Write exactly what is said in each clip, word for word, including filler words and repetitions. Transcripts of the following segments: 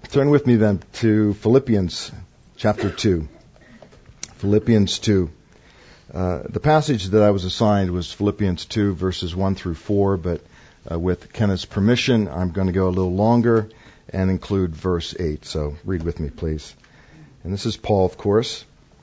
Turn with me then to Philippians chapter two. Philippians two. Uh, the passage that I was assigned was Philippians two, verses one through four, but uh, with Kenneth's permission, I'm going to go a little longer and include verse eight. So read with me, please. And this is Paul, of course.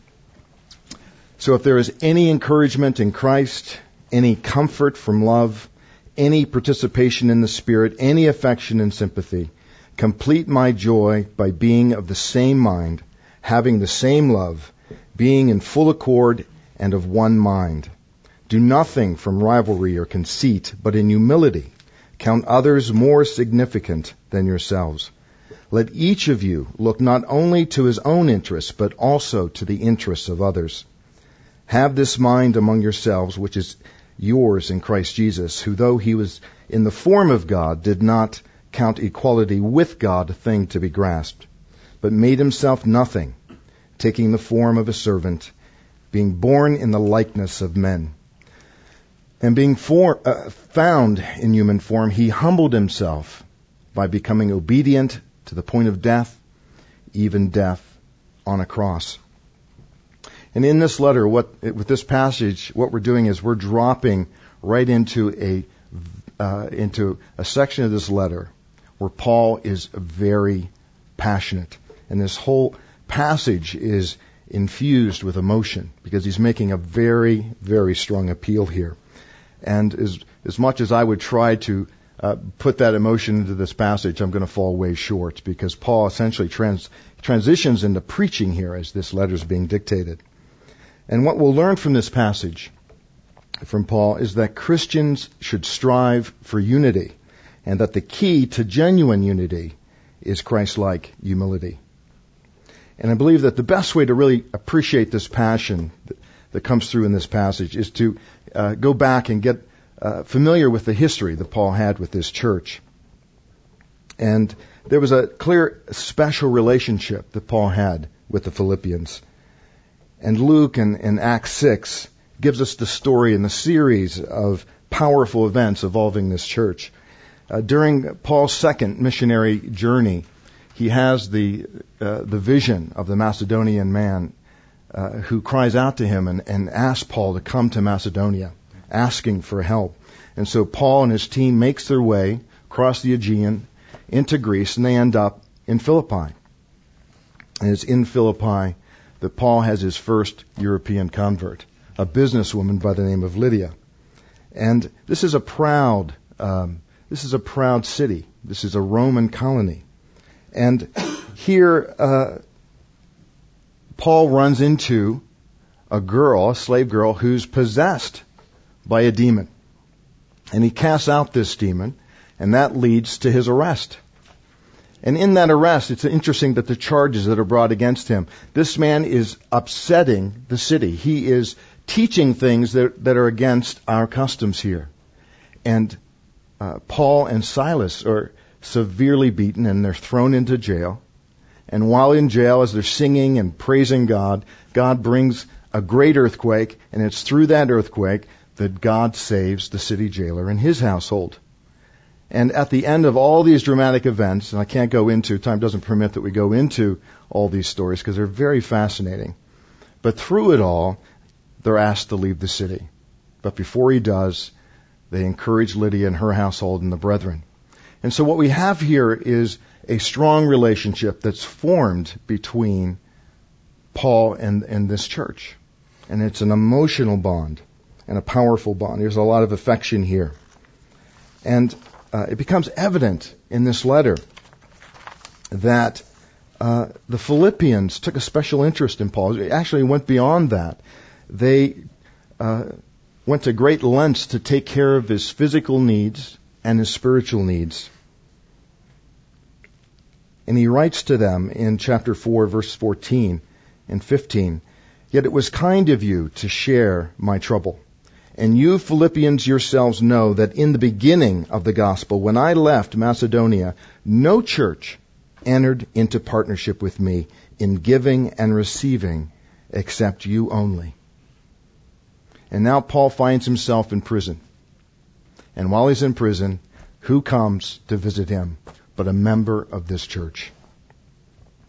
So if there is any encouragement in Christ, any comfort from love, any participation in the Spirit, any affection and sympathy, complete my joy by being of the same mind, having the same love, being in full accord and of one mind. Do nothing from rivalry or conceit, but in humility count others more significant than yourselves. Let each of you look not only to his own interests, but also to the interests of others. Have this mind among yourselves, which is yours in Christ Jesus, who though he was in the form of God, did not count equality with God a thing to be grasped, but made himself nothing, taking the form of a servant, being born in the likeness of men. And being for, uh, found in human form, he humbled himself by becoming obedient to the point of death, even death on a cross. And in this letter, what with this passage, what we're doing is we're dropping right into a uh, into a section of this letter where Paul is very passionate. And this whole passage is infused with emotion because he's making a very, very strong appeal here. And as, as much as I would try to uh, put that emotion into this passage, I'm going to fall way short because Paul essentially trans, transitions into preaching here as this letter is being dictated. And what we'll learn from this passage from Paul is that Christians should strive for unity, and that the key to genuine unity is Christ-like humility. And I believe that the best way to really appreciate this passion that, that comes through in this passage is to uh, go back and get uh, familiar with the history that Paul had with this church. And there was a clear special relationship that Paul had with the Philippians. And Luke in, in Acts six gives us the story in the series of powerful events involving this church. Uh, during Paul's second missionary journey, he has the uh, the vision of the Macedonian man uh, who cries out to him and, and asks Paul to come to Macedonia, asking for help. And so Paul and his team makes their way across the Aegean into Greece, and they end up in Philippi. And it's in Philippi that Paul has his first European convert, a businesswoman by the name of Lydia. And this is a proud um, This is a proud city. This is a Roman colony. And here, uh, Paul runs into a girl, a slave girl, who's possessed by a demon. And he casts out this demon, and that leads to his arrest. And in that arrest, it's interesting that the charges that are brought against him, this man is upsetting the city. He is teaching things that, that are against our customs here. And Uh, Paul and Silas are severely beaten and they're thrown into jail. And while in jail, as they're singing and praising God, God brings a great earthquake, and it's through that earthquake that God saves the city jailer and his household. And at the end of all these dramatic events, and I can't go into, time doesn't permit that we go into all these stories because they're very fascinating. But through it all, they're asked to leave the city. But before he does, they encourage Lydia and her household and the brethren. And so what we have here is a strong relationship that's formed between Paul and, and this church. And it's an emotional bond and a powerful bond. There's a lot of affection here. And uh, it becomes evident in this letter that uh, the Philippians took a special interest in Paul. It actually went beyond that. They uh, went to great lengths to take care of his physical needs and his spiritual needs. And he writes to them in chapter four, verse fourteen and fifteen, "Yet it was kind of you to share my trouble. And you Philippians yourselves know that in the beginning of the gospel, when I left Macedonia, no church entered into partnership with me in giving and receiving except you only." And now Paul finds himself in prison. And while he's in prison, who comes to visit him but a member of this church?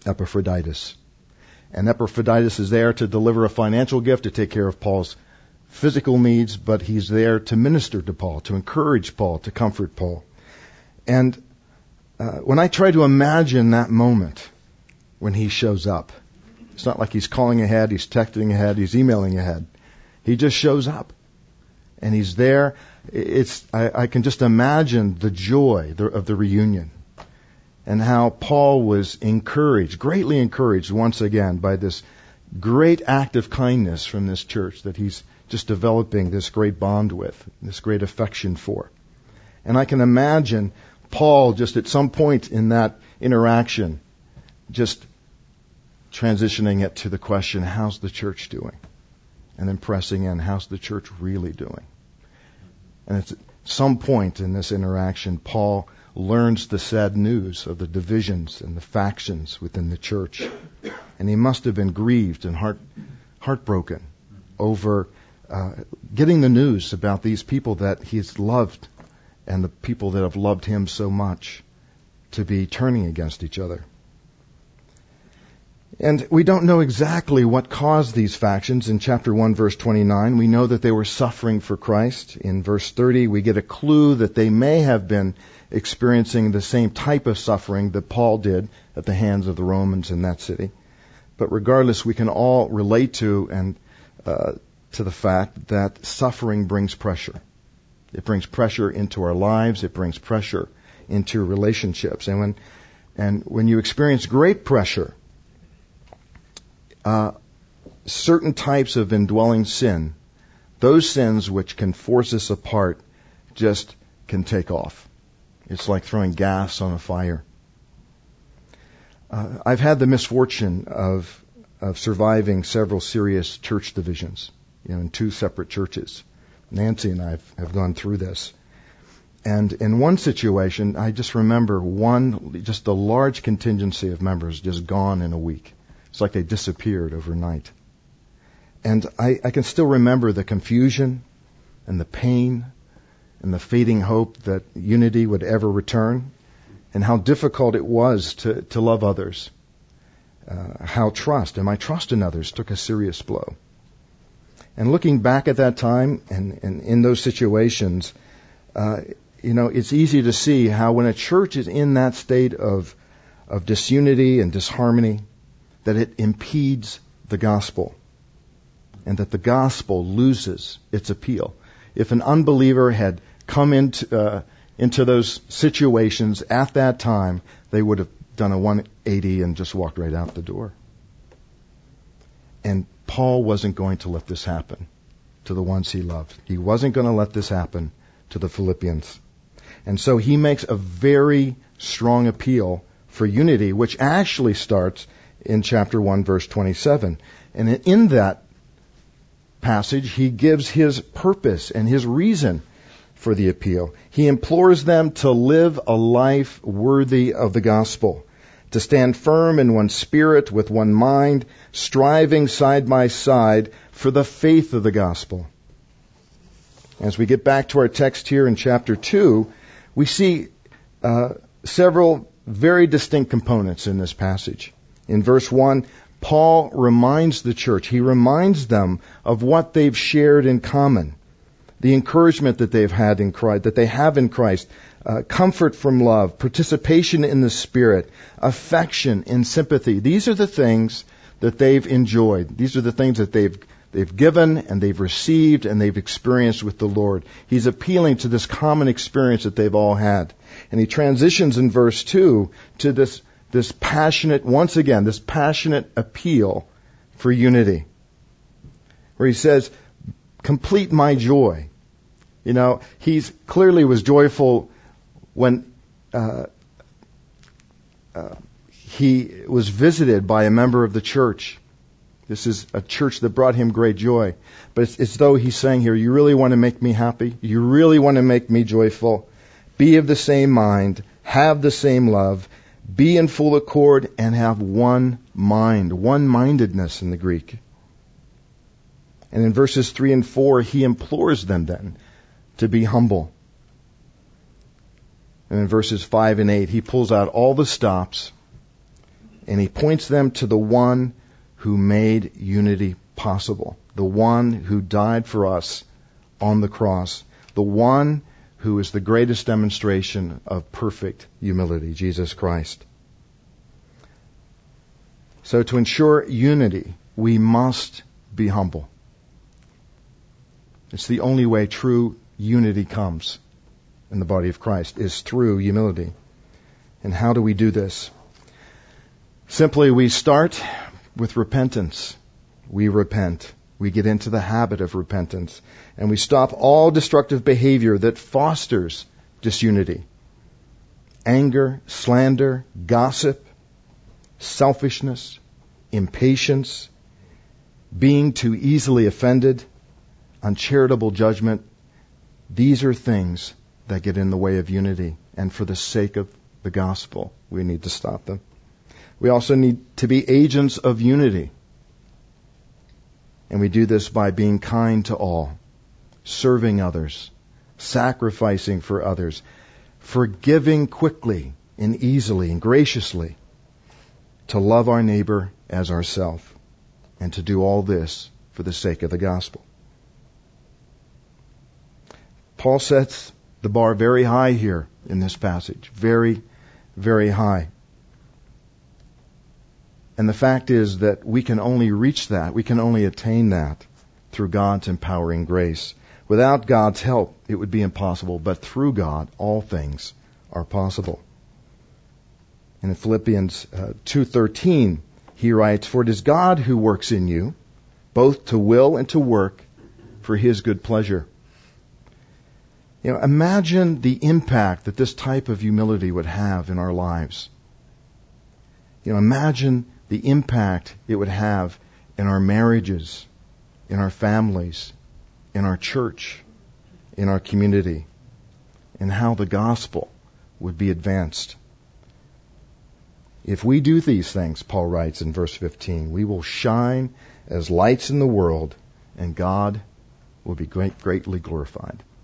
Epaphroditus. And Epaphroditus is there to deliver a financial gift, to take care of Paul's physical needs, but he's there to minister to Paul, to encourage Paul, to comfort Paul. And uh, when I try to imagine that moment when he shows up, it's not like he's calling ahead, he's texting ahead, he's emailing ahead. He just shows up. And he's there. It's I, I can just imagine the joy of the reunion and how Paul was encouraged, greatly encouraged once again by this great act of kindness from this church that he's just developing this great bond with, this great affection for. And I can imagine Paul just at some point in that interaction just transitioning it to the question, how's the church doing? And then pressing in, how's the church really doing? And at some point in this interaction, Paul learns the sad news of the divisions and the factions within the church. And he must have been grieved and heart heartbroken over uh, getting the news about these people that he's loved and the people that have loved him so much to be turning against each other. And we don't know exactly what caused these factions. In chapter one, verse twenty-nine, we know that they were suffering for Christ. In verse thirty, we get a clue that they may have been experiencing the same type of suffering that Paul did at the hands of the Romans in that city. But regardless, we can all relate to and uh, to the fact that suffering brings pressure. It brings pressure into our lives. It brings pressure into relationships. And when and when you experience great pressure, Uh, certain types of indwelling sin, those sins which can force us apart, just can take off. It's like throwing gas on a fire. Uh, I've had the misfortune of of surviving several serious church divisions, you know, in two separate churches. Nancy and I have, have gone through this. And in one situation, I just remember one, just a large contingency of members just gone in a week. It's like they disappeared overnight. And I, I can still remember the confusion and the pain and the fading hope that unity would ever return, and how difficult it was to, to love others. Uh, how trust, and my trust in others took a serious blow. And looking back at that time and, and in those situations, uh, you know, it's easy to see how when a church is in that state of, of disunity and disharmony, that it impedes the gospel, and that the gospel loses its appeal. If an unbeliever had come into uh, into those situations at that time, they would have done a one eighty and just walked right out the door. And Paul wasn't going to let this happen to the ones he loved. He wasn't going to let this happen to the Philippians. And so he makes a very strong appeal for unity, which actually starts in chapter one, verse twenty-seven. And in that passage, he gives his purpose and his reason for the appeal. He implores them to live a life worthy of the gospel, to stand firm in one spirit, with one mind, striving side by side for the faith of the gospel. As we get back to our text here in chapter two, we see uh, several very distinct components in this passage. In verse one, Paul reminds the church, he reminds them of what they've shared in common, the encouragement that they've had in Christ, that they have in Christ, uh, comfort from love, participation in the Spirit, affection and sympathy. These are the things that they've enjoyed. These are the things that they've they've given and they've received and they've experienced with the Lord. He's appealing to this common experience that they've all had. And he transitions in verse two to this This passionate, once again, this passionate appeal for unity. Where he says, complete my joy. You know, he clearly was joyful when uh, uh, he was visited by a member of the church. This is a church that brought him great joy. But it's as though he's saying here, you really want to make me happy? You really want to make me joyful? Be of the same mind, have the same love, be in full accord, and have one mind, one-mindedness in the Greek. And in verses three and four, he implores them then to be humble. And in verses five and eight, he pulls out all the stops And he points them to the one who made unity possible, the one who died for us on the cross, the one who is the greatest demonstration of perfect humility, Jesus Christ. So to ensure unity, we must be humble. It's the only way true unity comes in the body of Christ, is through humility. And how do we do this? Simply, we start with repentance. We repent. We get into the habit of repentance. And we stop all destructive behavior that fosters disunity. Anger, slander, gossip, selfishness, impatience, being too easily offended, uncharitable judgment. These are things that get in the way of unity. And for the sake of the gospel, we need to stop them. We also need to be agents of unity. And we do this by being kind to all, serving others, sacrificing for others, forgiving quickly and easily and graciously, to love our neighbor as ourselves, and to do all this for the sake of the gospel. Paul sets the bar very high here in this passage. Very, very high. And the fact is that we can only reach that, we can only attain that through God's empowering grace. Without God's help, it would be impossible, but through God, all things are possible. And in Philippians uh, two thirteen, he writes, "For it is God who works in you, both to will and to work for His good pleasure." You know, imagine the impact that this type of humility would have in our lives. You know, imagine the impact it would have in our marriages, in our families, in our church, in our community, and how the gospel would be advanced. If we do these things, Paul writes in verse fifteen, we will shine as lights in the world, and God will be great, greatly glorified.